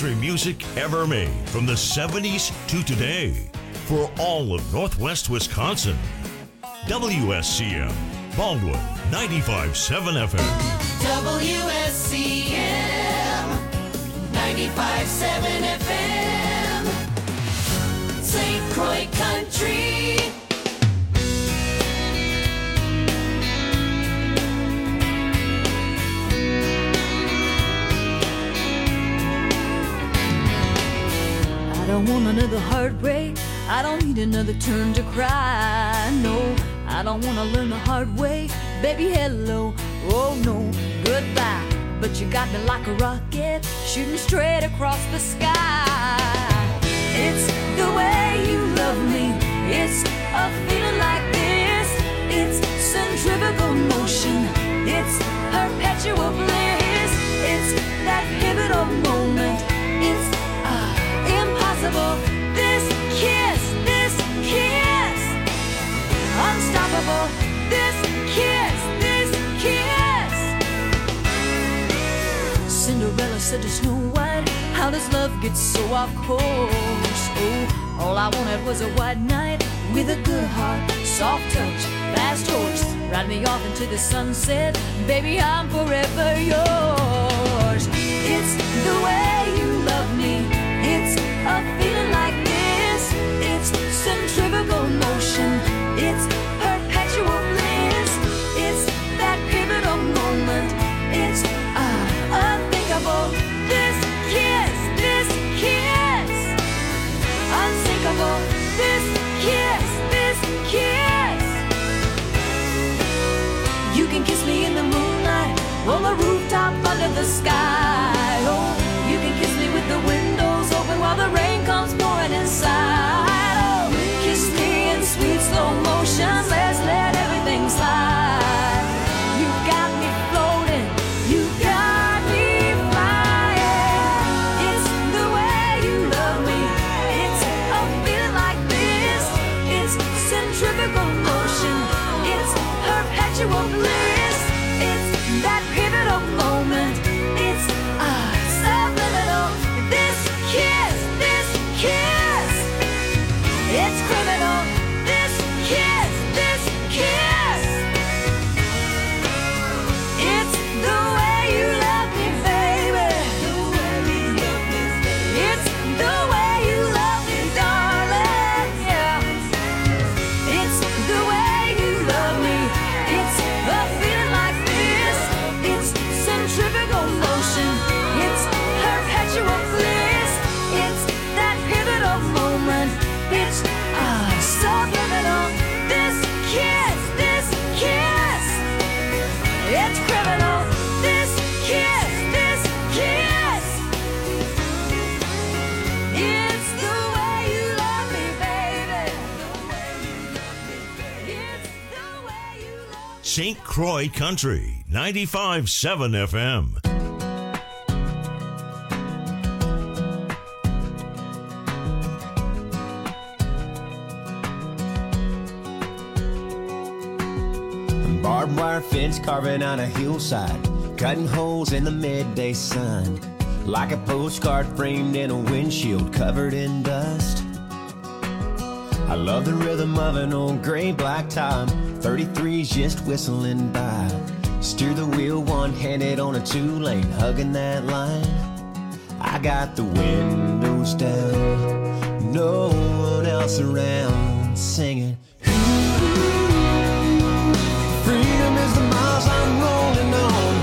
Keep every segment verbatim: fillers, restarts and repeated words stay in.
country music ever made from the seventies to today for all of Northwest Wisconsin. W S C M, Baldwin, ninety-five point seven F M. W S C M, ninety-five point seven F M. Saint Croix Country. I don't want another heartbreak. I don't need another turn to cry. No, I don't want to learn the hard way. Baby, hello, oh no, goodbye. But you got me like a rocket, shooting straight across the sky. It's the way you love me. It's a feeling like this. It's centrifugal motion. It's perpetual bliss. It's that pivotal moment. It's uh, impossible. This kiss, this kiss, unstoppable. This kiss, this kiss. Cinderella said to Snow White, how does love get so off course? Oh, all I wanted was a white knight with a good heart, soft touch, fast horse. Ride me off into the sunset, baby, I'm forever yours. It's the way you love me. It's a feeling like this. It's centrifugal motion. It's perpetual bliss. It's that pivotal moment. It's uh, unthinkable. This kiss, this kiss, unsinkable. This kiss, this kiss. You can kiss me in the moonlight, on the rooftop under the sky. Oh, you can kiss me with the windows open while the rain comes pouring inside. Oh, kiss me in sweet slow motion. Let's let everything slide. You got me floating. You got me flying. It's the way you love me. It's a feeling like this. It's centrifugal motion. It's perpetual bliss. It's that pivotal moment. It's uh, subliminal. This kiss, this kiss. It's criminal. This kiss, this kiss. It's the way you love me, baby. It's the way you love me, darling. Yeah. It's the way you love me. It's a feeling like this. It's centrifugal motion. It's perpetual bliss. It's that pivotal moment. It's uh, subliminal. This kiss, this kiss. It's criminal. This kiss, this kiss. It's the way you love me, baby. It's the way you love me. Saint Croix Country, ninety-five point seven F M. Barbed wire fence carving on a hillside, cutting holes in the midday sun, like a postcard framed in a windshield covered in dust. I love the rhythm of an old gray black top, thirty-threes just whistling by. Steer the wheel one-handed on a two-lane, hugging that line. I got the windows down, no one else around, singing. Freedom is the miles I'm rolling on.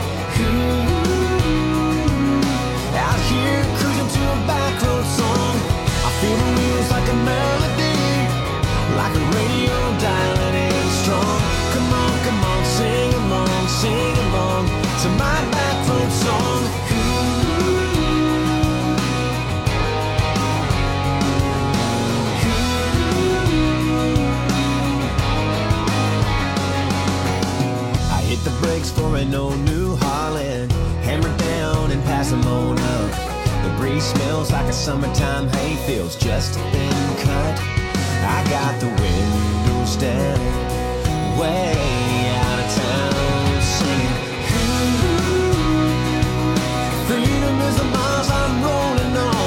Ooh, out here cruising to a back road song. I feel the wheels like a melody, like a radio dialing in strong. Come on, come on, sing along, sing along to my back road song. Ooh, hit the brakes for an old New Holland, hammer down and pass them on up. The breeze smells like a summertime hay feels just a thin cut. I got the windows down, way out of town, singing. Ooh, freedom is the miles I'm rolling on.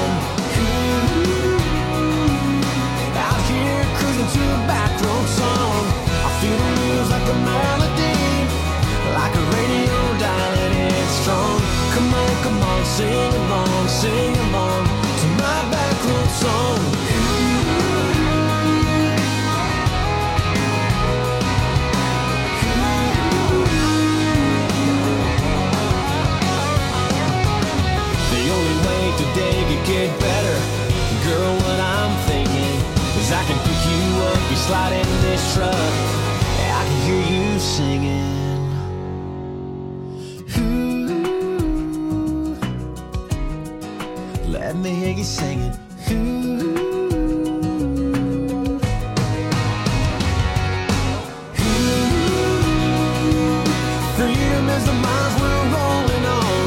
slide in this truck, I can hear you singing. Ooh, let me hear you singing. Ooh. Freedom is the miles we're rolling on.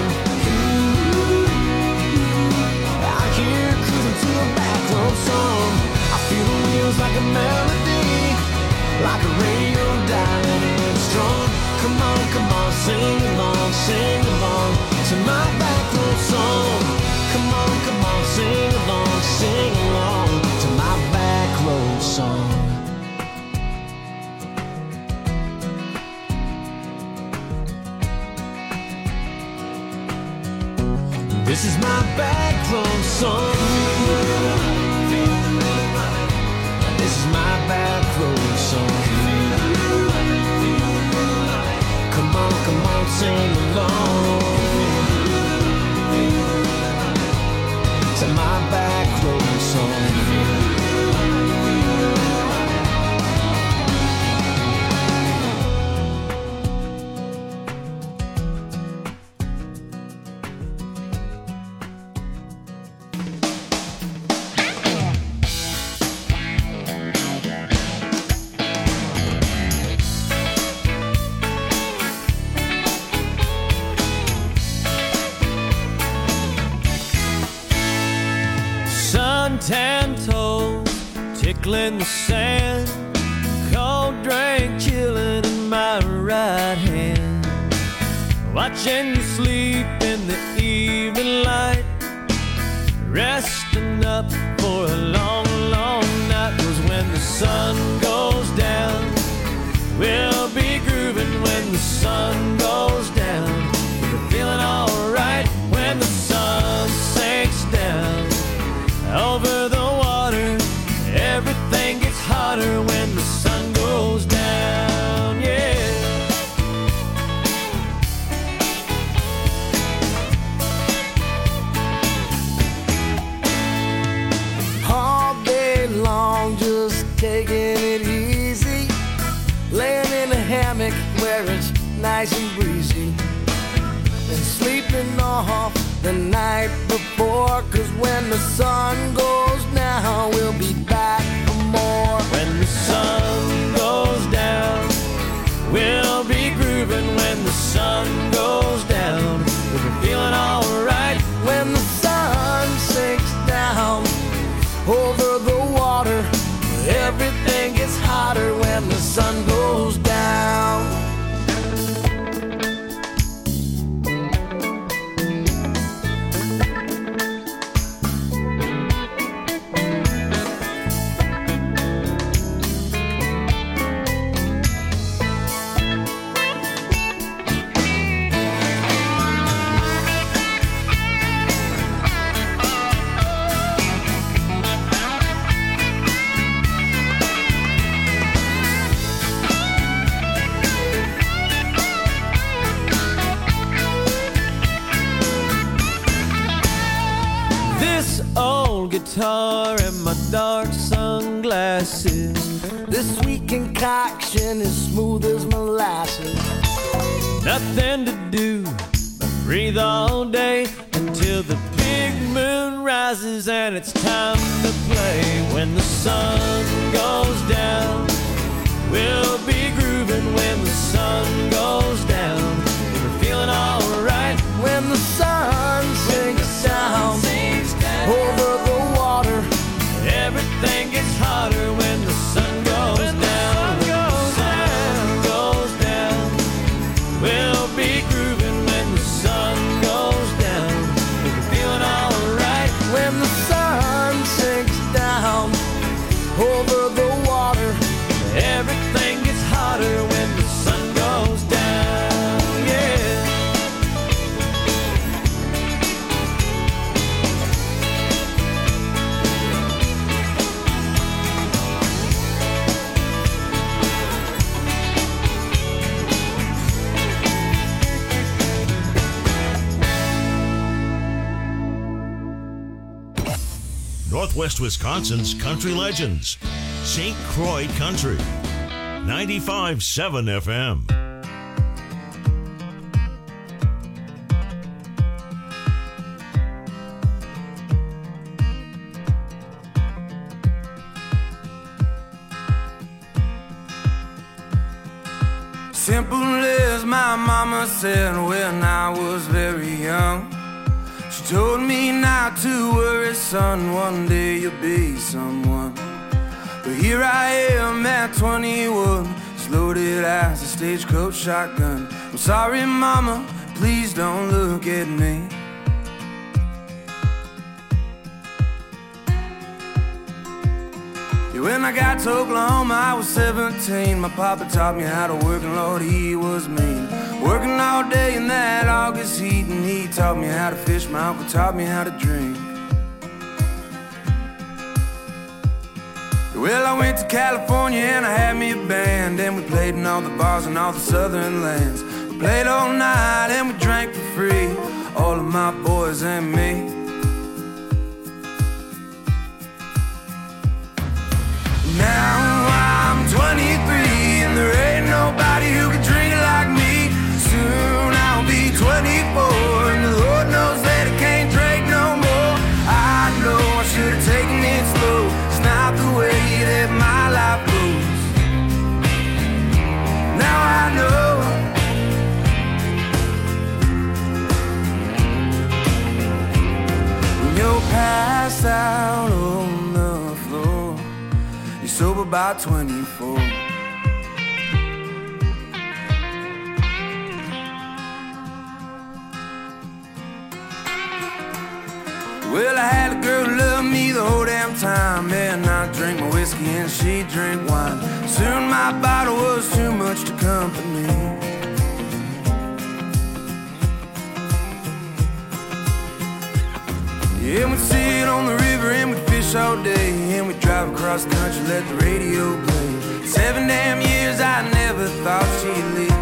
Ooh, out here cruising to a back road song. I feel the wheels like a melody, like a radio dialing in strong. Come on, come on, sing along, sing along to my back road song. Come on, come on, sing along, sing along to my back road song. This is my back road song. This is my back road song. Come on, come on, sing along to my back road song. Tan toes tickling the sand, cold drink chilling in my right hand, watching you sleep in the evening light, resting up for a long, long night. 'Cause when the sun goes down, we'll be grooving. When the sun goes down, we're feeling alright. When the sun sinks down over the water, everything gets hotter when the sun goes down, yeah. All day long, just taking it easy, laying in a hammock where it's nice and breezy, and sleeping off the night before. 'Cause when the sun goes down, we'll be back for more. When the sun goes down, we'll be grooving. When the sun goes down, we'll be feeling alright. When the sun sinks down over the water, everything gets hotter when the sun goes down. Guitar and my dark sunglasses, this sweet concoction is smooth as molasses. Nothing to do but breathe all day until the big moon rises and it's time to play. When the sun goes down, we'll be grooving. When the sun goes down, we're feeling alright. When the sun sinks down over the water, everything gets hotter when the sun goes when down. The sun goes when the sun down. goes down, we'll be grooving. When the sun goes down, we'll be feeling alright. When the sun sinks down over the water, everything gets hotter when the sun goes down, yeah. Northwest Wisconsin's country legends. Saint Croix Country, ninety-five point seven F M. Simple as my mama said when I was very young. She told me not to worry, son, one day you'll be someone. But here I am at twenty-one, just loaded as a stagecoach shotgun. I'm sorry, mama, please don't look at me. When I got to Oklahoma, I was seventeen. My papa taught me how to work, and Lord, he was mean. Working all day in that August heat, and he taught me how to fish. My uncle taught me how to drink. Well, I went to California and I had me a band, and we played in all the bars in all the southern lands. We played all night and we drank for free, all of my boys and me. Now I'm twenty-three and there ain't nobody who can drink like me. Soon I'll be twenty-four and the Lord knows that I can't drink no more. I know I should have taken it slow. It's not the way that my life goes. Now I know. When you're passed out on the floor, you're sober by twenty-four. Well, I had a girl who loved me the whole damn time, and I drank my whiskey and she drank wine. Soon my bottle was too much to company. Yeah, we'd sit on the river and we'd fish all day, and we'd drive across the country, let the radio play. Seven damn years I never thought she'd leave.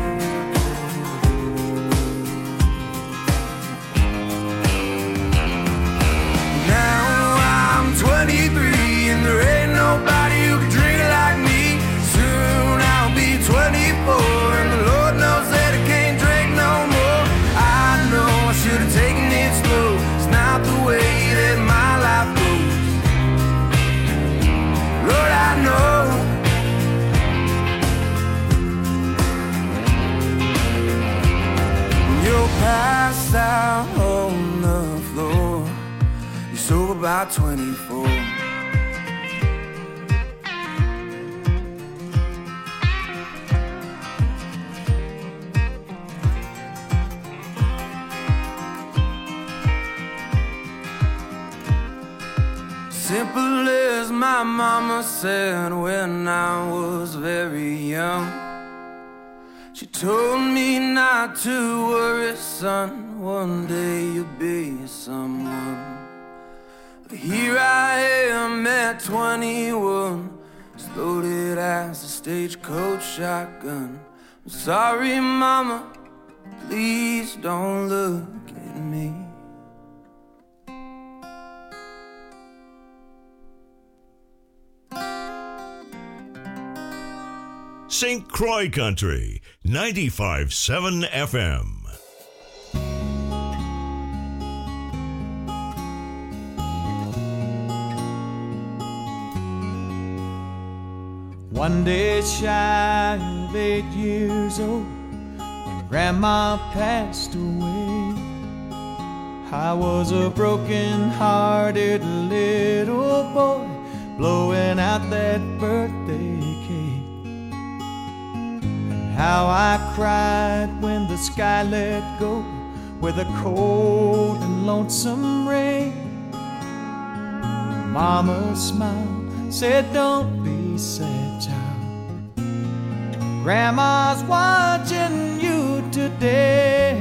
Now I'm twenty-three and there ain't nobody who can drink like me. Soon I'll be twenty-four and the Lord knows that I can't drink no more. I know I should have taken it slow. It's not the way that my life goes. Lord, I know. When you're passed out on the floor, you're sober by twenty-four. Simple as my mama said when I was very young. She told me not to worry, son, one day you'll be someone. But here I am at twenty-one, as loaded as a stagecoach shotgun. I'm sorry, mama, please don't look at me. Saint Croix Country, ninety-five point seven F M. One day shy of eight years old, when Grandma passed away, I was a broken-hearted little boy blowing out that birthday cake. And how I cried when the sky let go with a cold and lonesome rain. Mama smiled, said, "Don't be sad, child. Grandma's watching you today.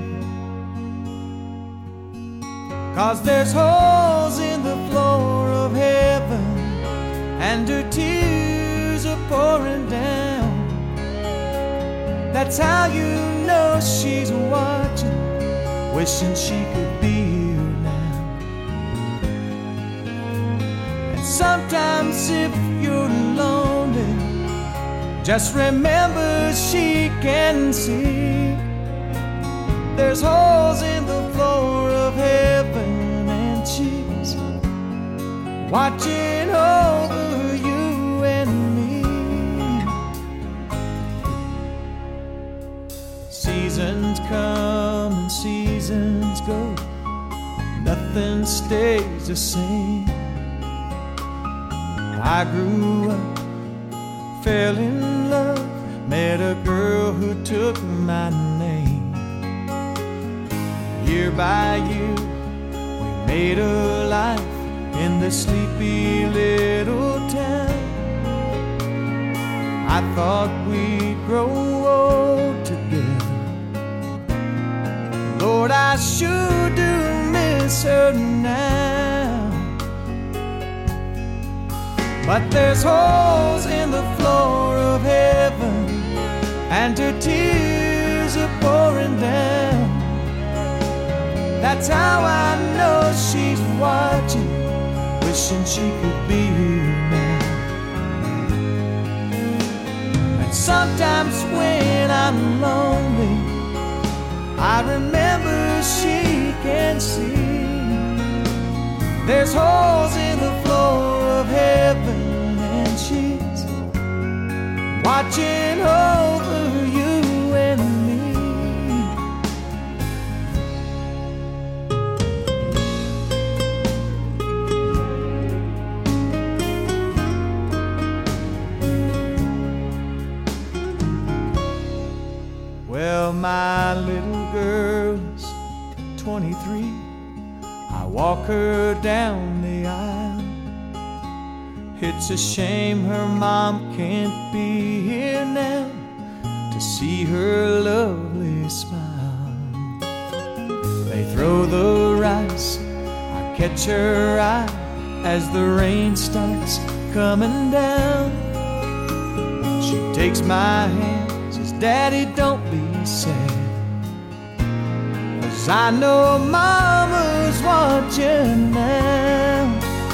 'Cause there's holes in the floor of heaven, and her tears are pouring down. That's how you know she's watching, wishing she could be here now. And Sometimes if you're lonely, just remember she can see. There's holes in the floor of heaven, and she's watching over you and me. Seasons come and seasons go, nothing stays the same. I grew up, fell in love, met a girl who took my name. Year by year, we made a life in this sleepy little town. I thought we'd grow old together. Lord, I sure do miss her now. But there's holes in the floor of heaven, and her tears are pouring down. That's how I know she's watching, wishing she could be here now. And sometimes when I'm lonely, I remember she can see. There's holes in the floor of heaven, and she's watching over you and me. Well, my little girl's twenty-three. I walk her down the aisle. It's a shame her mom can't be here now to see her lovely smile. They throw the rice, I catch her eye as the rain starts coming down. She takes my hand, says, Daddy, don't be sad, 'cause I know Mama's watching now.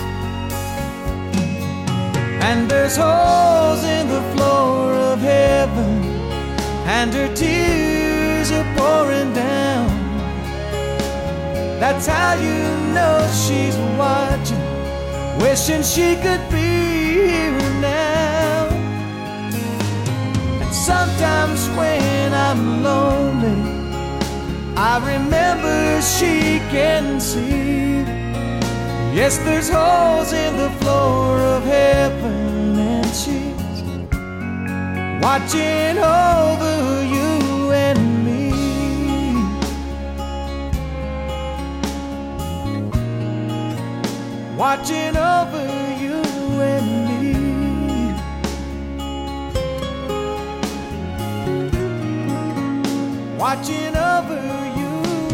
And there's holes in the floor of heaven, and her tears are pouring down. That's how you know she's watching, wishing she could be here now. And sometimes when I'm lonely, I remember she can see. Yes, there's holes in the floor of heaven, and she's watching over you and me. Watching over you and me. Watching over you.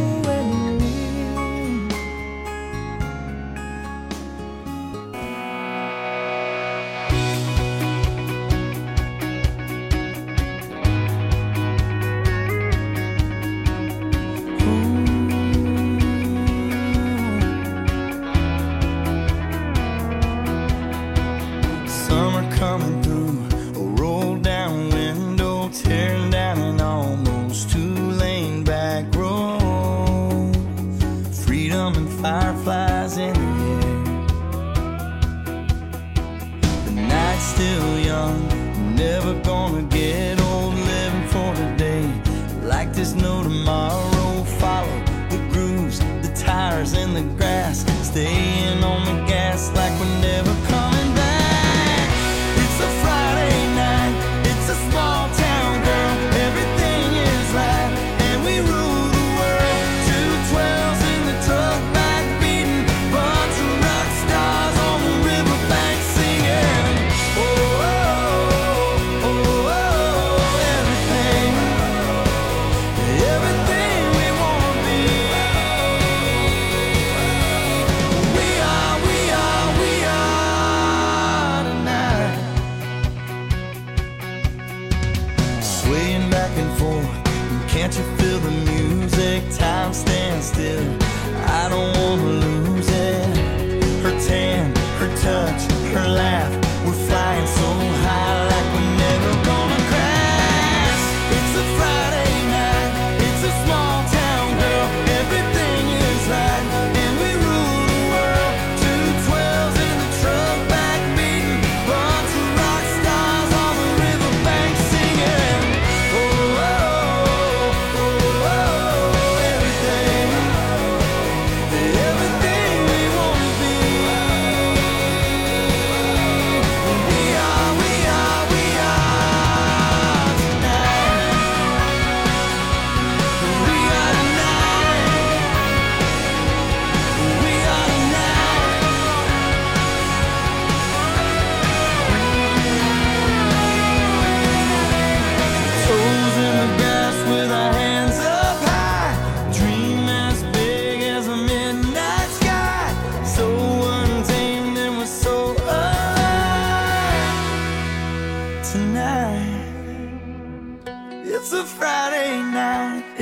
Coming through a roll down window, tearing down an almost two-lane back road. Freedom and fireflies in the air. The night's still young, never gonna get old, living for today like there's no tomorrow. Follow the grooves, the tires in the grass, staying on the gas like we're never coming back. It's a Friday night, it's a small town, girl, everything is right, and we rule the world. Two twelves in the truck back beating, bunch of rock stars on the riverbank singing. Oh, oh, oh, oh, oh, everything, everything we wanna be. We are, we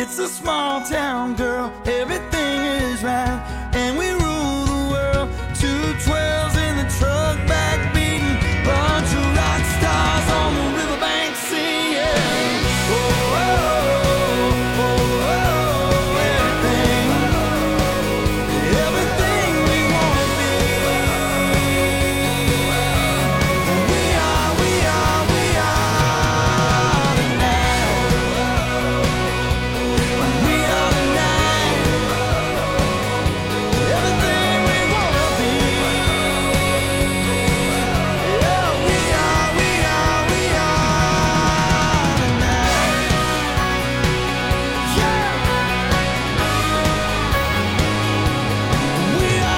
It's a small town, girl, everything is right, and we rule the world. Two twelves in the truck, back beating, bunch of rock stars on the riverbank singing. Oh, oh, oh, oh, oh, everything, everything we wanna be. We are, we are, we are tonight. We are tonight. Everything we wanna be. Yeah, we are, we are, we are tonight. Yeah. We are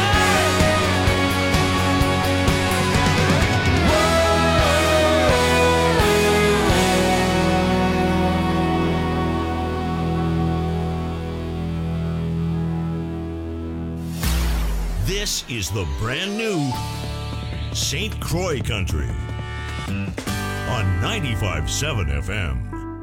This is the brand new Saint Croix Country on ninety-five point seven F M.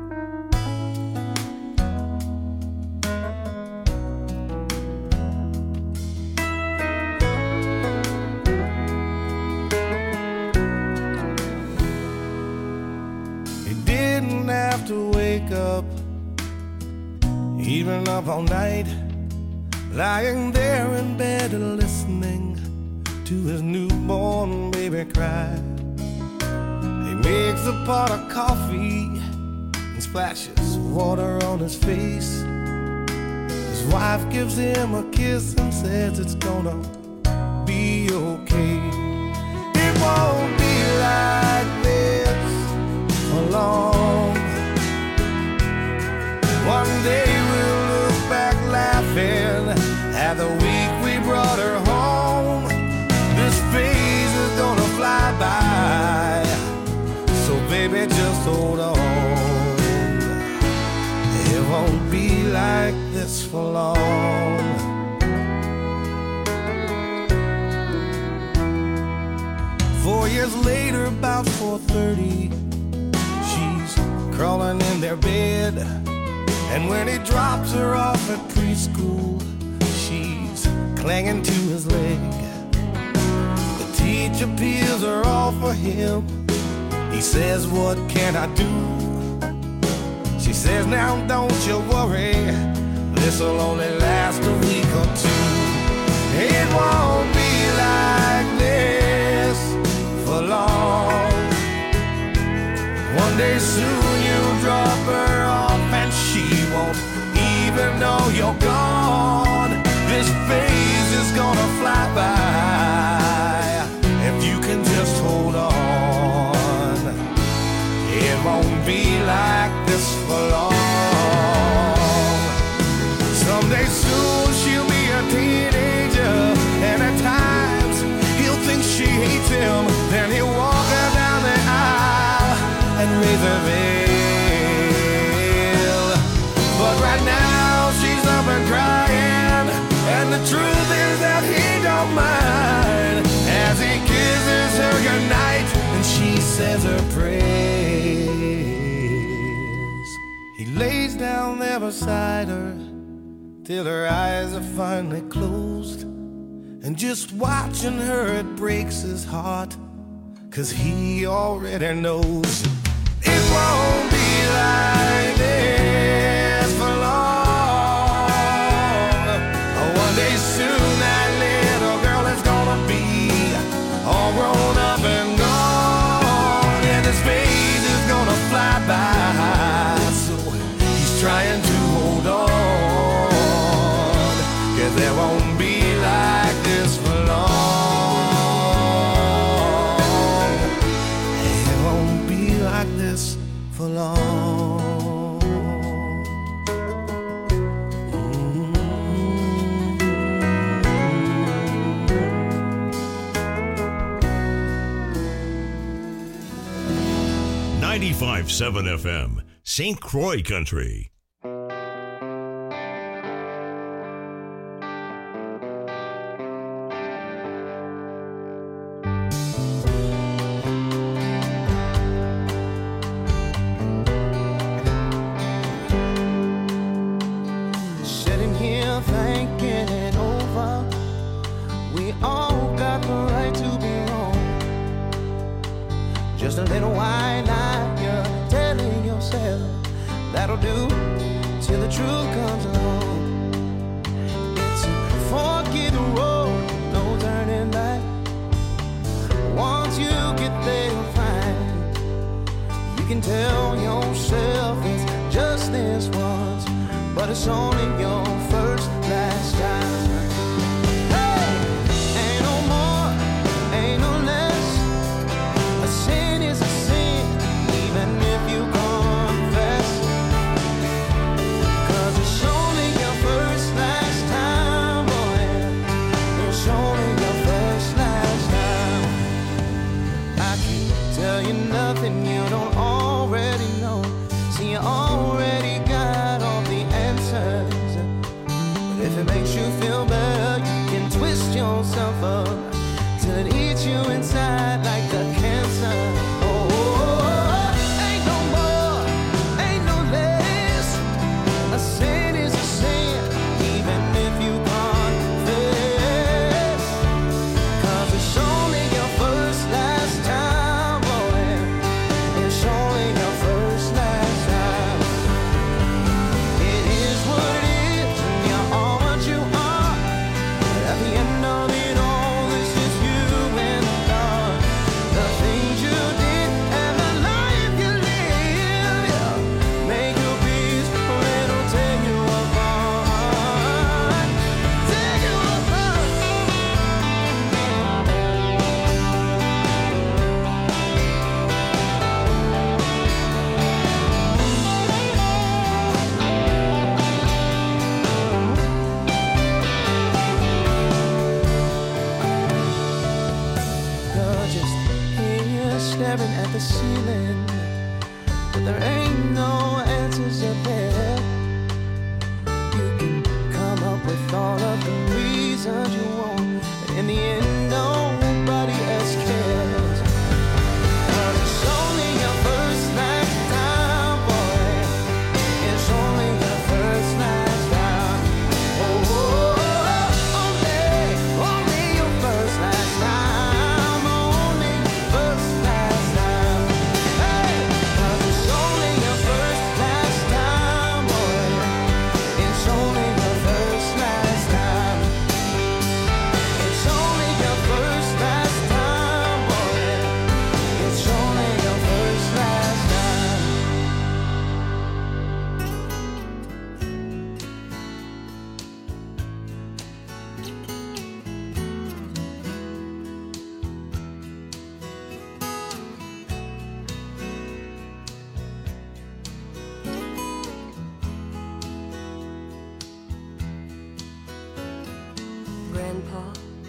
He didn't have to wake up, even up all night, lying there in bed listening to his newborn baby cry. He makes a pot of coffee and splashes water on his face. His wife gives him a kiss and says it's gonna be okay. It won't be like this for long. One day we'll look back laughing at the week we brought her home. This phase is gonna fly by, so baby just hold on. It won't be like this for long. Four years later, about four thirty, she's crawling in their bed. And when he drops her off at preschool, she's clinging to his leg. The teacher peels her off for him. He says, what can I do? She says, now don't you worry, this'll only last a week or two. It won't be like this for long. One day soon you'll drop her off and she won't even know you're gone. This phase is gonna fly by if you can just hold on. It won't be like this for long. Someday soon she'll be a teenager, and at times he'll think she hates him. Then he'll walk her down the aisle and raise her veil. But right now she's up and crying, and the truth is that he don't mind as he kisses her goodnight and she says her prayers. He lays down there beside her till her eyes are finally closed, and just watching her it breaks his heart, 'cause he already knows it won't be like this for long. One day soon that little girl is gonna be all grown up and gone, and his phase is gonna fly by, so he's trying to hold on, 'cause there won't be like this for long. It won't be like this for long. ninety-five point seven F M, Saint Croix Country. that'll do till the truth comes along. It's a fork in the road, no turning back. Once you get there, you'll find you can tell yourself it's just this once, but it's only your first, last time. Nothing you don't already know. See, you already got all the answers. But if it makes you feel better, you can twist yourself up till it eats you inside like the cancer. Oh, oh, oh, ain't no more, ain't no less. A sin is a sin, even if you confess. 'Cause it's only your first, last time. Staring at the ceiling, but there ain't no answers up there. You can come up with all of the reasons you want, but in the end, nobody else cares. 'Cause it's only your first, last time, boy. It's only your first, last time. Oh, oh, oh, only, only your first, last time. Only first, last time. Hey, 'cause it's only your first, last time, boy. It's only your first, last time. It's only your first, last time, boy. It's only your first, last time. Grandpa,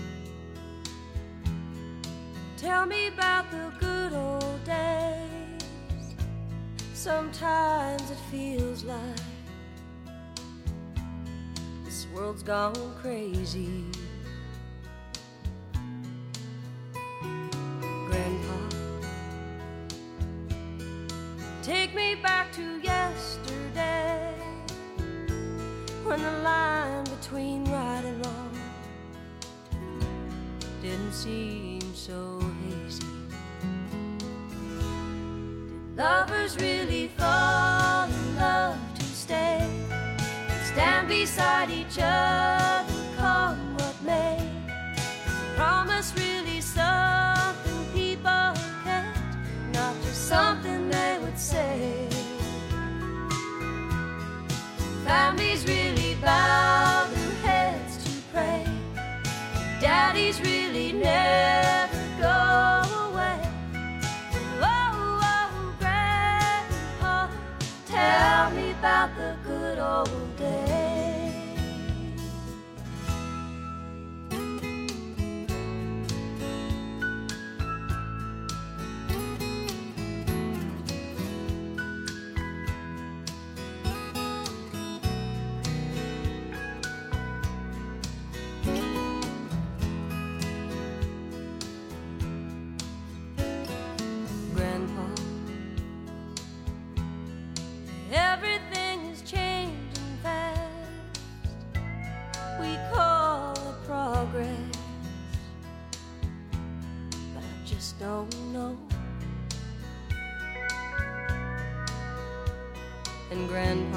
tell me about the good old days. Sometimes it feels like this world's gone crazy. Grandpa, take me back to yesterday, when the line between right and wrong didn't seem so hazy. Did lovers really fall in love to stay and stand beside each other, come what may? Promise really something people can't, not just something they would say. Families really bow their heads to pray. Daddies really never go away. Oh, oh, Grandpa, tell me about the good old days. Grandpa, everything is changing fast. We call it progress, but I just don't know. and Grandpa.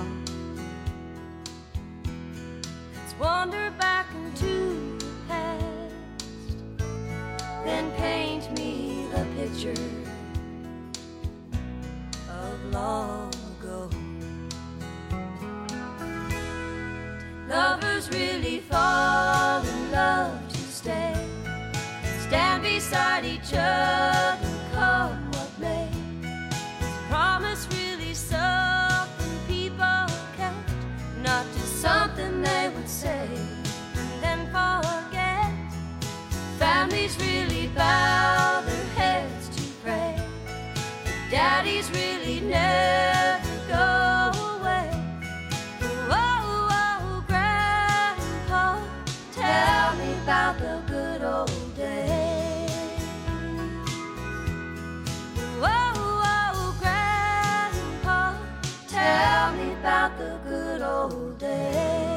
Let's wander back into the past, then paint me the picture of long ago. Did lovers really fall in love to stay? Stand beside each other, come what may. Is promise really something people kept? Not just something they would say and then forget. Families really bow their heads to pray. Daddies really never go away. Oh, oh, Grandpa, tell me about the good old days. Oh, oh, Grandpa, tell me about the good old days.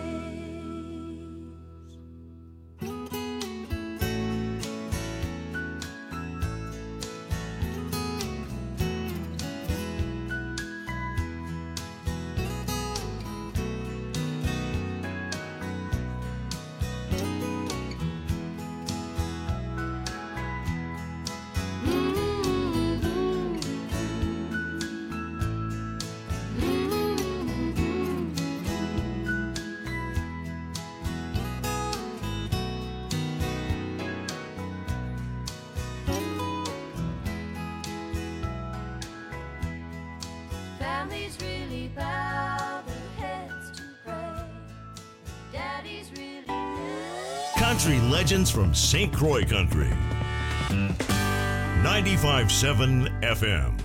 Families really bow their heads to pray. Daddies really never. Country legends from Saint Croix Country. ninety-five point seven F M.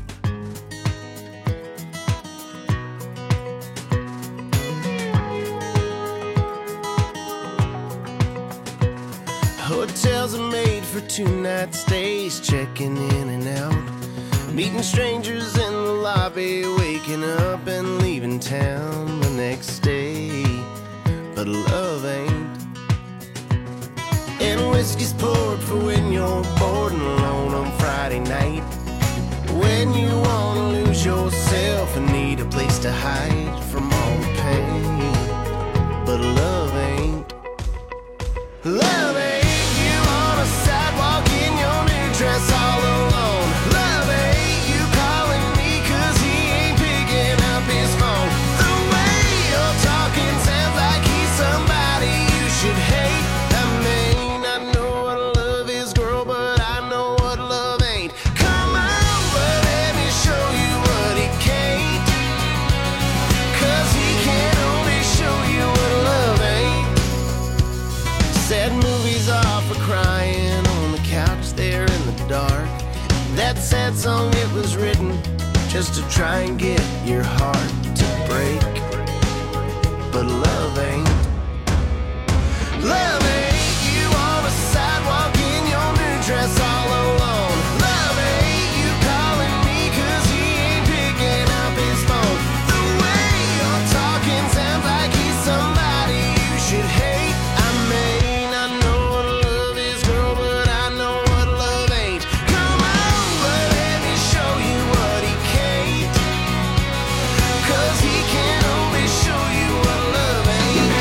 Hotels are made for two-night stays, checking in and out, meeting strangers in the lobby, waking up and leaving town the next day. But love ain't. And whiskey's poured for when you're bored and alone on Friday night, when you wanna lose yourself and need a place to hide from all the pain. But love ain't. Love ain't. Sidewalk in your new dress all alone. Love ain't you calling me cause he ain't picking up his phone. The way you're talking sounds like he's somebody you should hate. I mean, I know what love is, girl, but I know what love ain't. Come on, but let me show you what he can't. Cause he can only show you what love ain't. Sad movies are for crying couch there in the dark. That sad song, it was written just to try and get your heart to break. But love ain't. Love ain't you on a sidewalk in your new dress all alone. Love ain't you calling me cause he ain't picking up his phone. The way you're talking sounds like he's somebody you should hate. I mean, I know what love is, girl, but I know what love ain't. Come on, but let me show you what he can't. Cause he can only show you what love ain't.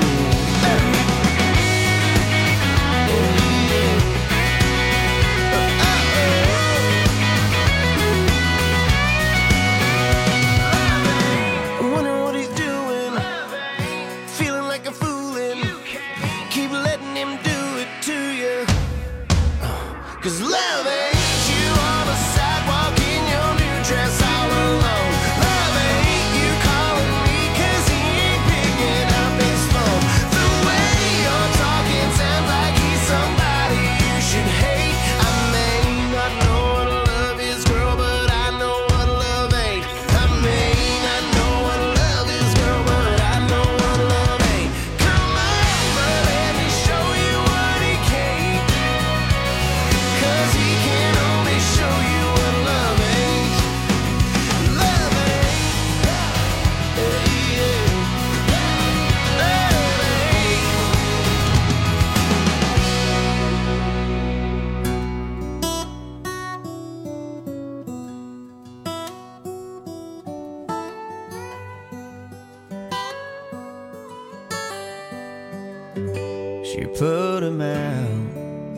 I'm wondering what he's doing, feeling like a foolin'. Keep letting him do it to you. Cause love ain't you on a sidewalk in your new dress all alone. Love ain't you calling me cause he ain't picking up his phone. The way you're talking sounds like he's somebody you should hate. I mean, I know what love is, girl, but I know what love ain't. I mean, I know what love is, girl, but I know what love ain't. Come on, but let me show you what he can't. Cause he can't she put him out.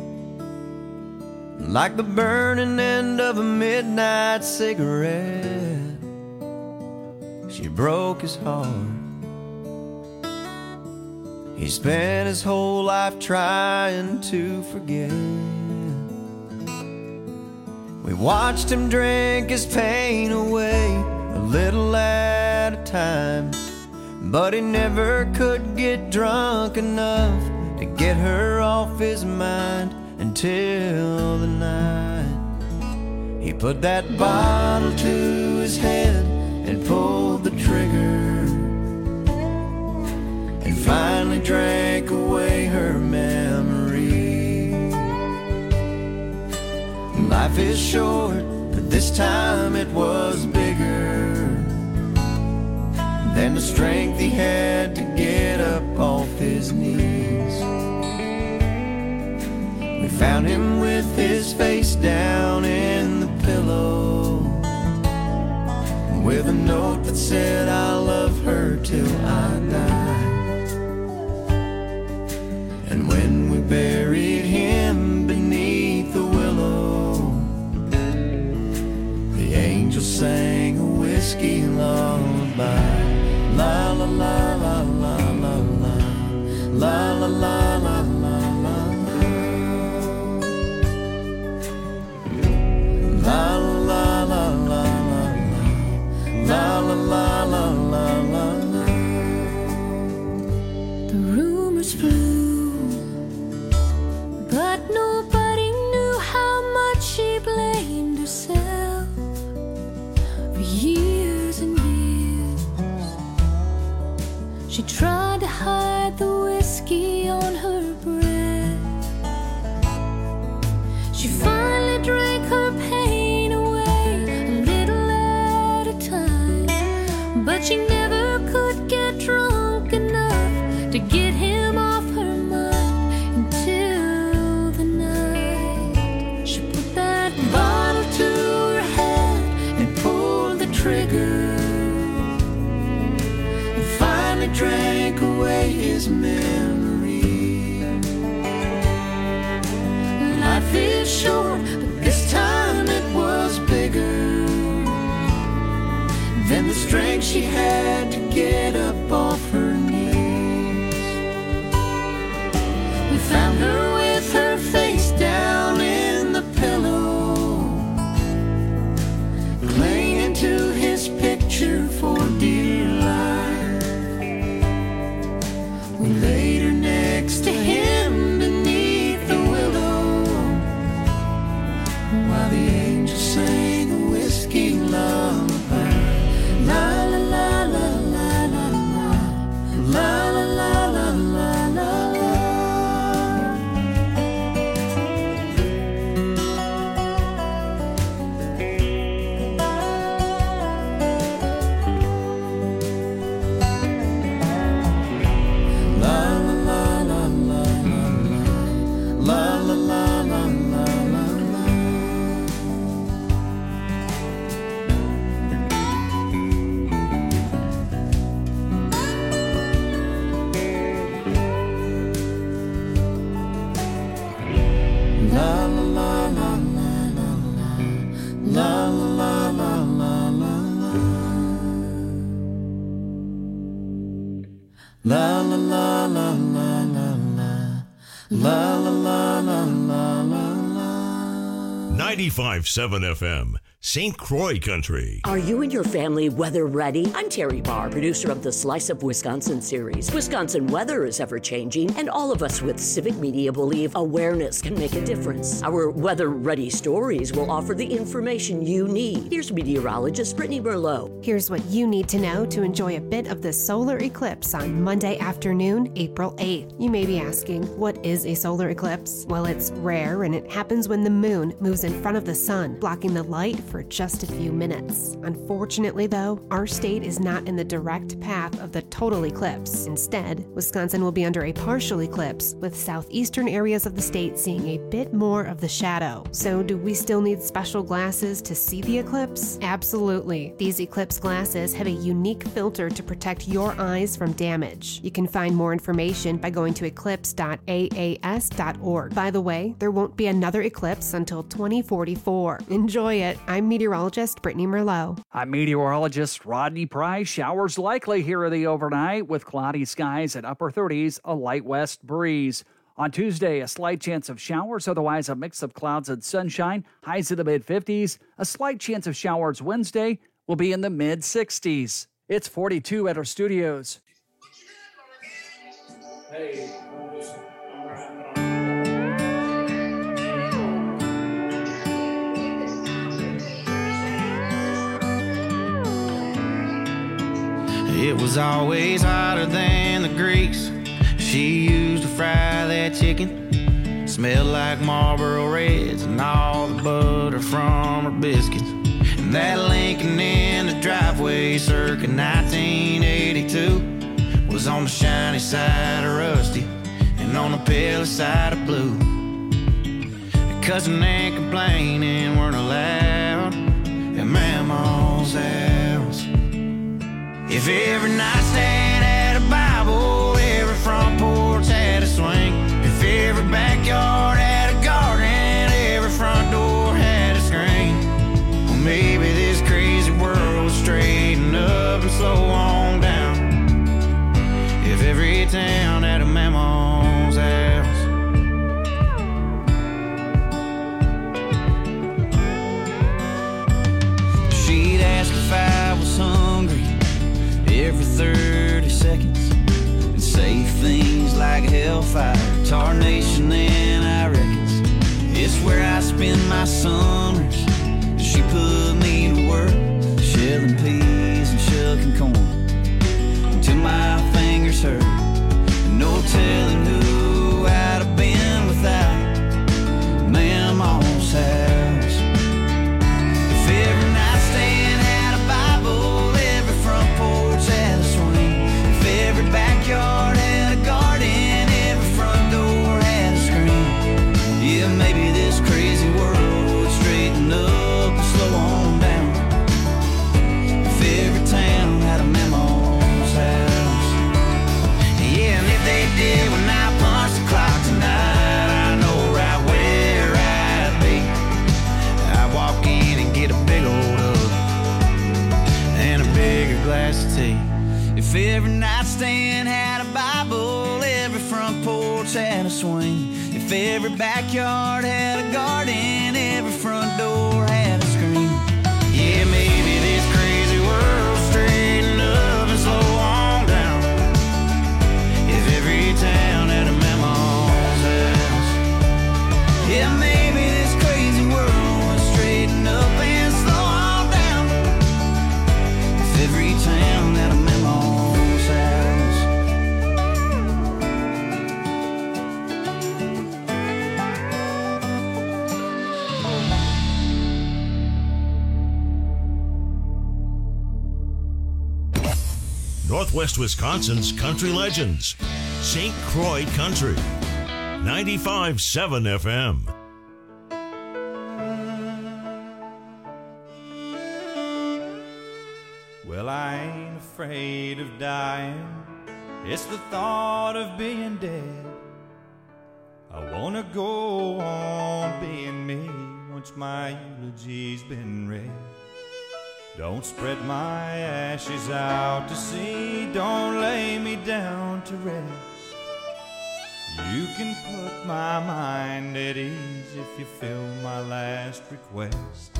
Like the burning end of a midnight cigarette, she broke his heart. He spent his whole life trying to forget. We watched him drink his pain away, a little at a time, but he never could get drunk enough to get her off his mind until the night he put that bottle to his head and pulled the trigger, and finally drank away her memory. Life is short, but this time it was bigger than the strength he had to get up off his knees. We found him with his face down in the pillow, with a note that said, I love her till I die. And when we buried him beneath the willow, the angel sang a whiskey lullaby. La la la la la la la, la la la la la la, la la la la la, la la la la la la. The rumors flew, but nobody knew how much she blamed herself for years and years. She tried to hide the whiskey on her breath. She finally drank her pain away, a little at a time, but she never could get drunk enough to get him off her mind until the night she put that bottle to her head and pulled the trigger, and finally drank away his memory. Life is short, but this time it was bigger than the strength she had to get up off her knees. We found her with her face down in the pillow, clinging to his picture for dear life. We laid her next to him beneath the willow, while the angel sang a whiskey lullaby. La la la la la la la, la la la la la la la. La la la la la la la, la la la la la la la. ninety-five point seven F M, Saint Croix Country. Are you and your family weather ready? I'm Terry Barr, producer of the Slice of Wisconsin series. Wisconsin weather is ever changing, and all of us with civic media believe awareness can make a difference. Our weather ready stories will offer the information you need. Here's meteorologist Brittany Merlot. Here's what you need to know to enjoy a bit of the solar eclipse on Monday afternoon, April eighth. You may be asking, what is a solar eclipse? Well, it's rare and it happens when the moon moves goes in front of the sun, blocking the light for just a few minutes. Unfortunately, though, our state is not in the direct path of the total eclipse. Instead, Wisconsin will be under a partial eclipse, with southeastern areas of the state seeing a bit more of the shadow. So, do we still need special glasses to see the eclipse? Absolutely. These eclipse glasses have a unique filter to protect your eyes from damage. You can find more information by going to eclipse dot A A S dot org. By the way, there won't be another eclipse until twenty forty-four. Enjoy it. I'm meteorologist Brittany Merlot. I'm meteorologist Rodney Price. Showers likely here in the overnight with cloudy skies at upper thirties, a light west breeze. On Tuesday, a slight chance of showers, otherwise a mix of clouds and sunshine, highs in the mid-fifties. A slight chance of showers Wednesday will be in the mid-sixties. It's forty-two at our studios. Hey. It was always hotter than the grease she used to fry that chicken. Smelled like Marlboro Reds and all the butter from her biscuits. And that Lincoln in the driveway circa nineteen eighty-two was on the shiny side of rusty and on the pale side of blue. Cussing and complaining weren't allowed at Mama's house. If every nightstand had a Bible, every front porch had a swing. If every backyard had a garden, every front door had a screen. Well, maybe this crazy world would straighten up and slow on down. If every town had a Mama's house. She'd ask if I was hungry every thirty seconds and say things like hellfire, tarnation, and I reckons it's where I spend my summers. She put me to work, shelling peas and shucking corn until my fingers hurt. And no telling who I'd have been without Mama's house. If every nightstand had a Bible, every front porch had a swing. If every backyard had a garden, every front door had a screen. Yeah, maybe this crazy world would straighten up and slow on down. If every town had a Mama's house. Yeah, and if they did when I punch the clock tonight, I know right where I'd be. I'd walk in and get a big old hug and a bigger glass of tea. If every nightstand had a Bible, every front porch had a swing. If every backyard had a garden, every front door had a screen. Yeah, maybe this crazy world straighten up and slow on down. If every town had a Mama's house. Yeah, maybe this crazy world would straighten up and slow on down. If every town had a Mama's house. Northwest Wisconsin's country legends. Saint Croix Country. ninety-five point seven F M. Well, I ain't afraid of dying. It's the thought of being dead. I wanna go on being me once my eulogy's been read. Don't spread my ashes out to sea. Don't lay me down to rest. You can put my mind at ease if you fill my last request.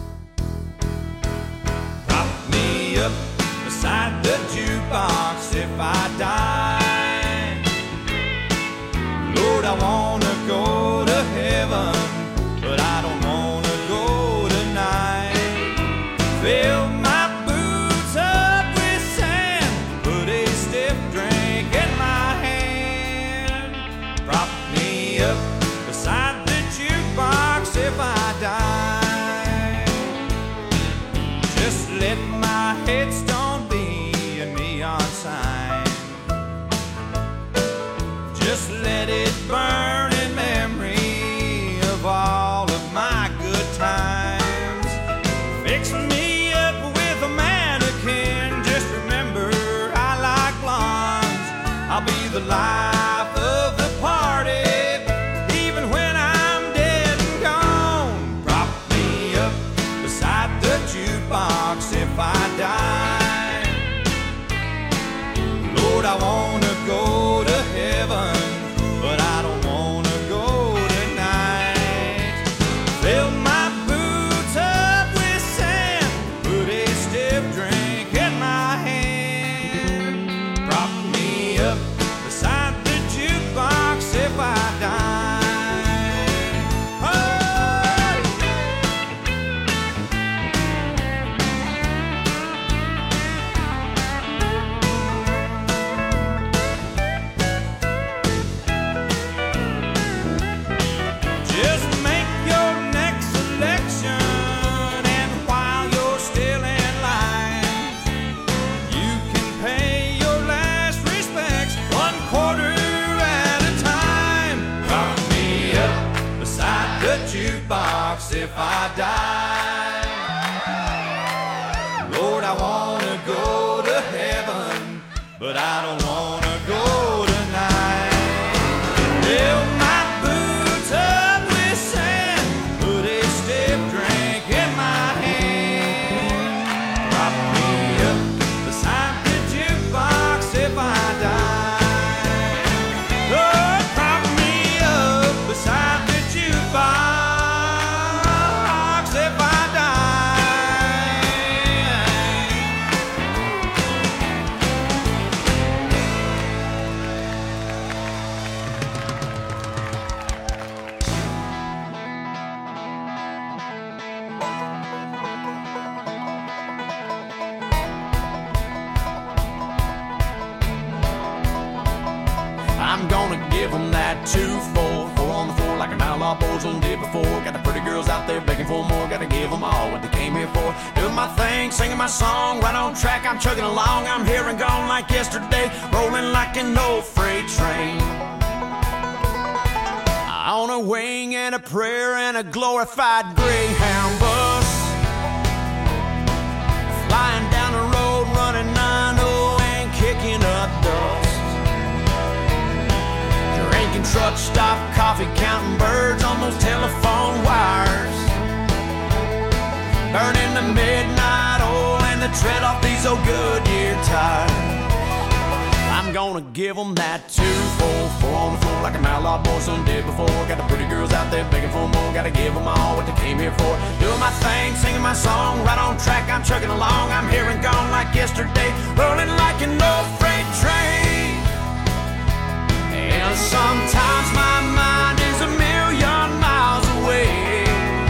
Prop me up beside the jukebox if I die. Lord, I wanna go to heaven, but I don't wanna go tonight. Fill my boots up with sand, put a stiff drink in my hand. Prop me up beside the jukebox if I die. if I die. Lord, I wanna go to heaven, but I don't wanna go tonight. Fill my boots up with sand, put a stiff drink in my hand, prop me up beside the jukebox if I die. Lord, prop me up beside the jukebox if I I'm gonna give them that two four, four on the floor like an outlaw boyzone did before. Got the pretty girls out there begging for more, gotta give them all what they came here for. Doing my thing, singing my song, right on track, I'm chugging along. I'm here and gone like yesterday, rolling like an old freight train. On a wing and a prayer and a glorified Greyhound bus, flying down the road, running nine oh and kicking up dust. Drinking truck stop coffee, counting birds on those telephone wires, burning the midnight oil and the tread off these old Goodyear tires. I'm gonna give them that two four, four on the floor like an outlaw boyzone did before. Got the pretty girls out there begging for more, gotta give them all what they came here for. Doing my thing, singing my song, right on track, I'm chugging along. I'm here and gone like yesterday, rolling like an old freight train. And sometimes my mind is a million miles away.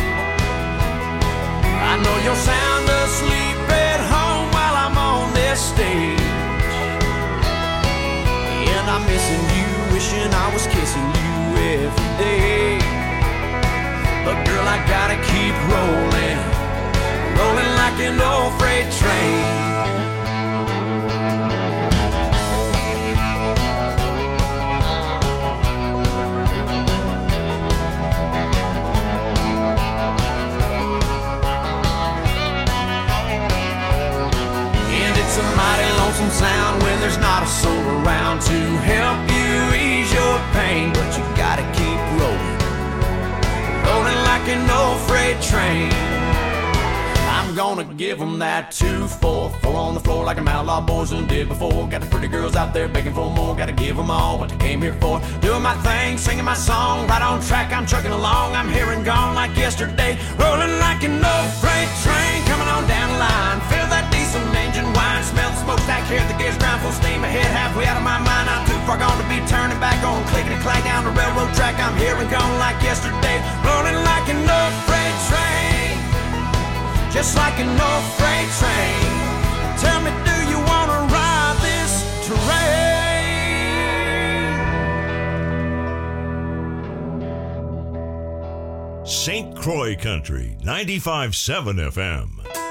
I know you're sound asleep at home while I'm on this stage, and I'm missing you, wishing I was kissing you every day. But girl, I gotta keep rolling, rolling like an old freight train. It's a mighty lonesome sound when there's not a soul around to help you ease your pain. But you gotta keep rolling, rolling like an old freight train. I'm gonna give them that two four, four on the floor like an outlaw boyzone did before. Got the pretty girls out there begging for more, gotta give them all what they came here for. Doing my thing, singing my song, right on track, I'm chugging along. I'm here and gone like yesterday, rolling like an old freight train. Coming on down the line, feel that diesel engine whine, smell the smokestack here, the gears ground full steam ahead, halfway out of my mind. I'm too far gone to be turning back on, clickety clack down the railroad track. I'm here and gone like yesterday, rolling like an old freight train, just like an old freight train. Tell me, do you wanna ride this train? Saint Croix Country, ninety-five point seven F M.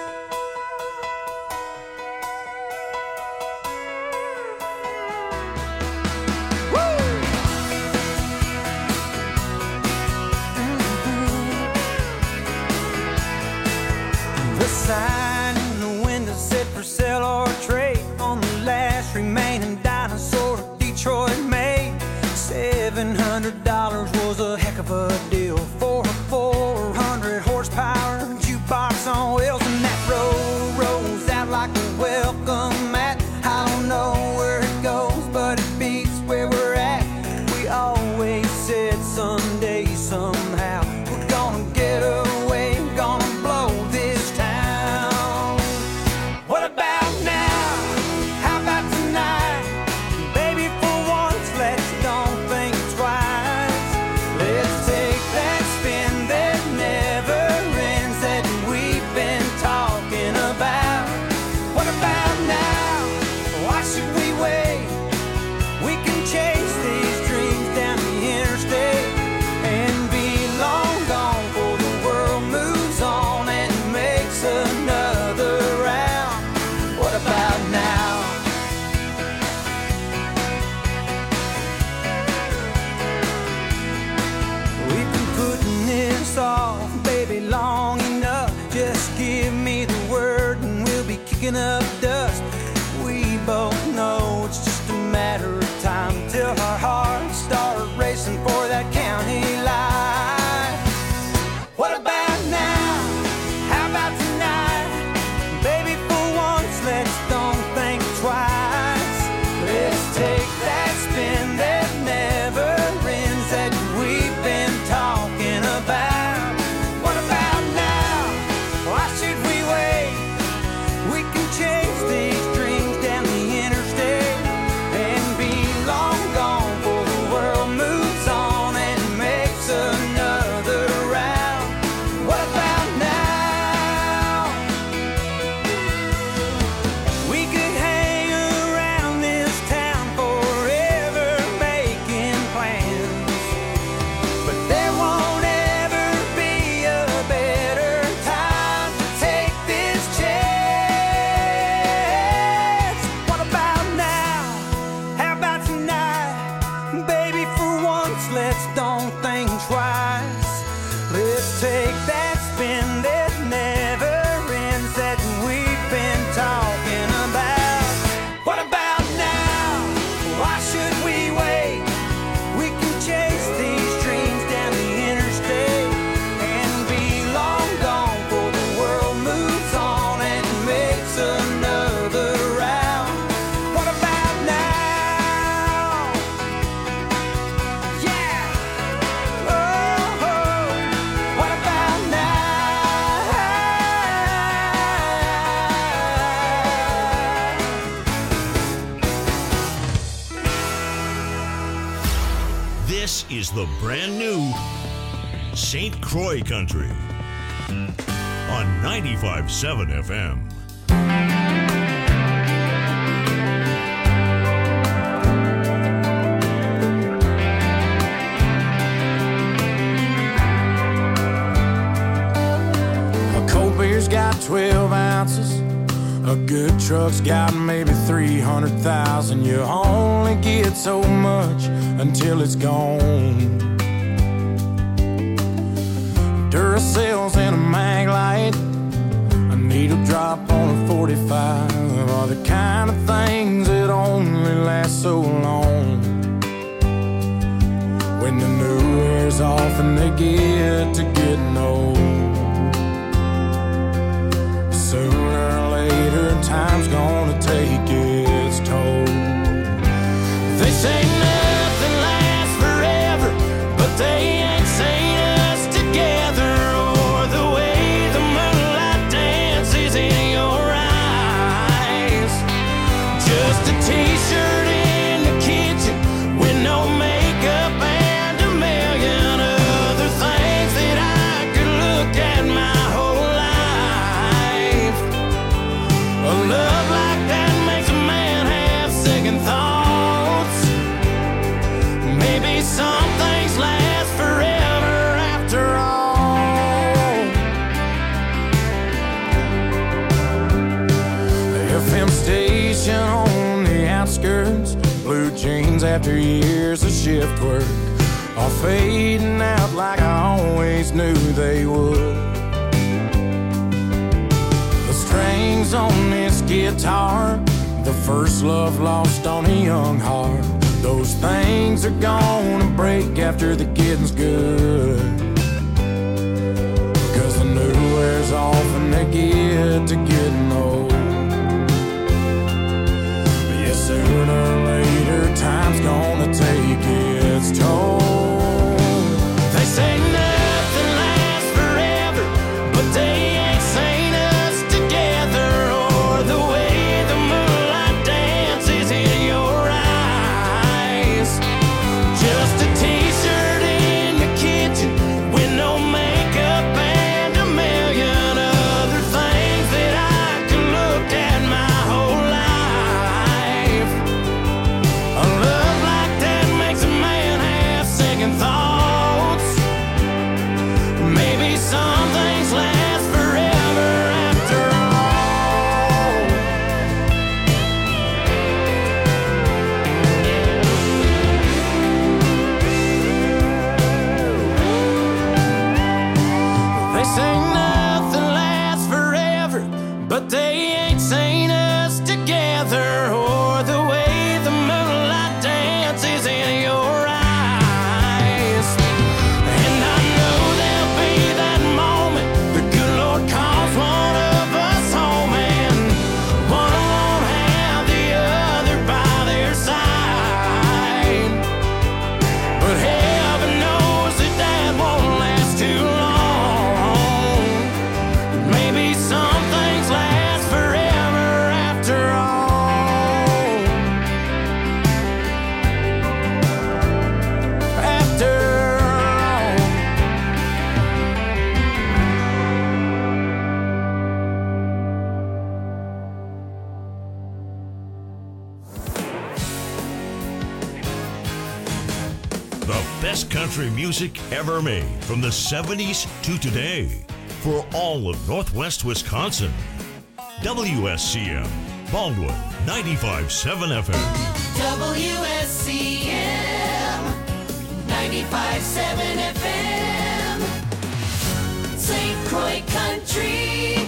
Sign in the window said for sale or trade on the last remaining dinosaur Detroit made. Seven hundred dollars was a heck of a deal for a four hundred horsepower jukebox on wheels, and that road rolls out like a welcome mat. I don't know where it goes, but it beats where we're at. We always said someday, somehow, we're gonna get away, gonna blow this town. kicking up dust. We both know it's just a matter of time till our hearts start racing for that county line. What about now? How about tonight? Baby, for once, let's don't think twice. Let's take that spin that never ends that we've been talking about. What about now? Why should we wait? We can chase these dreams down the interstate and be long gone before the world moves on and makes another round. What about now? We could hang around this town forever making plans, but there won't ever be a better time to take this chance. What about now? How about tonight? Baby, for once, let's don't think twice. Let's take that spin that never ends that we've been talking about. What about now? Why should we wait? We can chase these dreams down the interstate and be long gone before the world moves on and makes another round. What about now? Yeah. Oh, oh. What about now? This is the brand new Saint Croix Country on ninety-five point seven F M. A cold beer's got twelve ounces. A good truck's got maybe three hundred thousand. You only get so much until it's gone. Duracell's in a mag light, a needle drop on a forty-five are the kind of things that only last so long. When the new wears off and they get to getting old, sooner or later time's gonna take its toll. They say nothing lasts forever, but they ain't seen us together, or the way the moonlight dances in your eyes. Just a t-shirt in the kitchen with no makeup and a million other things that I could look at my whole life. A love like that makes a man have second thoughts. Maybe some things last forever after all. The F M station on the outskirts, blue jeans after years of shift work, are fading out like I always knew they would. The strings on this guitar, the first love lost on a young heart, those things are gonna break after the getting's good. Cause the new wears off and they get to getting old. Yeah, sooner or later time's gonna take its toll. They say nothing lasts forever, but they ain't seen us together, or the way the moonlight dances in your eyes. Just a t-shirt in the kitchen with no makeup and a million other things that I best country music ever made from the seventies to today for all of Northwest Wisconsin. W S C M, Baldwin, ninety-five point seven F M. W S C M, ninety-five point seven F M. Saint Croix Country.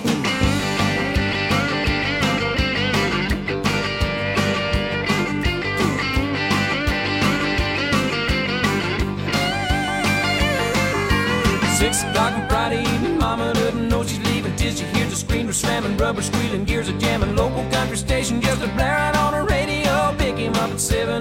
Six o'clock on Friday evening, mama doesn't know she's leaving till she hears the screamer slamming, rubber squealing, gears are jamming, local country station just a blaring on the radio. Pick him up at seven